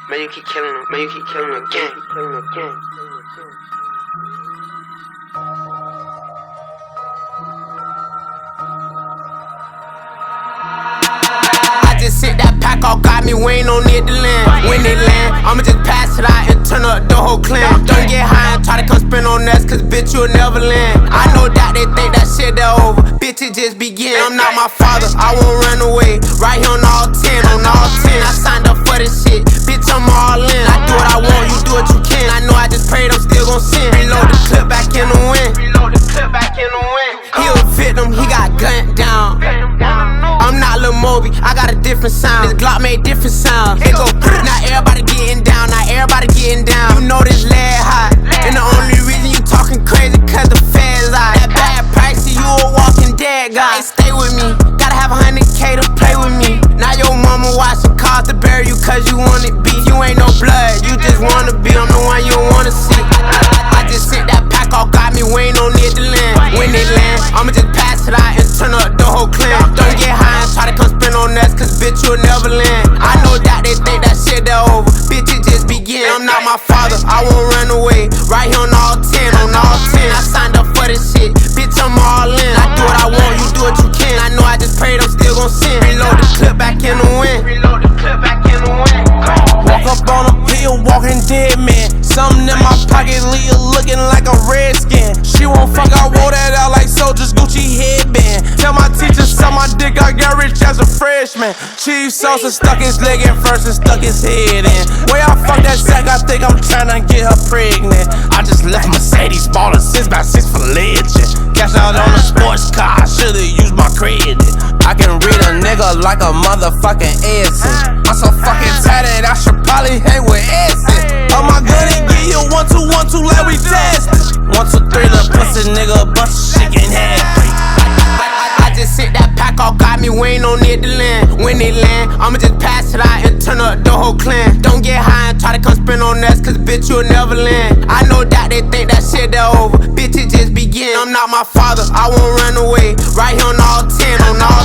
Man, you keep killing them. Man, you keep killing them again. I just sent that pack off, got me waiting on it to land. When they land, I'ma just pass it out and turn up the whole clan. Don't get high and try to come spin on us, cause bitch, you'll never land. I know that they think that shit that over. Bitch, it just begin. I'm not my father, I won't run away. Right here on all 10, on all 10. I signed up for this shit, bitch, I'm all in. I do what I want, you do what you can. I know I just prayed, I'm still gon' sin. Reload the clip back in the wind. He a victim, he got gunned down. I'm not Lil Moby, I got a different sound. This Glock made different sounds. It go, now everybody getting down, now everybody getting down. You know this lead high, and the only reason you talking crazy cause the feds out. That bad price, you a walking dead guy. Hey, stay with me, gotta have 100K to play with me. Now your mama watching cars to bury you cause you want it beef. You ain't no blood, you just wanna be, I'm the one you wanna see. I just sent that pack off, got me waiting on it to land. When they land, I'ma just pass it out and turn up the whole clan. Don't get high and try to come spin on us, cause bitch, you'll never land. I know that they think that shit that over. Bitch, it just begin. I'm not my father, I won't run away. Right here on all 10, on all 10. I signed up for this shit, bitch, I'm all in. I do what I want, you do what you can. I know I just prayed, I'm still gon' sin. Reload the clip back in the wind. Walk up on a pill, walking dead man. Something in my pocket, leave you looking like a redskin. She won't fuck, I wore that out like soldiers, Gucci headband. Tell my teacher, suck my dick, I got rich as a freshman. Chief Sosa stuck his leg in first and stuck his head in. Way I fuck that sack, I think I'm tryna get her pregnant. I just left Mercedes ballin' 6x6 for legend. Cash out on a sports car, I should've used my credit. I can read a nigga like a motherfucking essence. I'm so fucking tatted, I should probably hang with essence. Oh my gun and give you 1, 2, 1, 2, let we test. 1, 2, 3, little pussy nigga, a bunch of shit can have. I just sent that pack off, got me waiting on it to land. When they land, I'ma just pass it out and turn up the whole clan. Don't get high and try to come spin on us, cause bitch, you'll never land. I know that they think that shit that over. Bitch, it just begin. I'm not my father, I won't run away. Right here on all 10, on all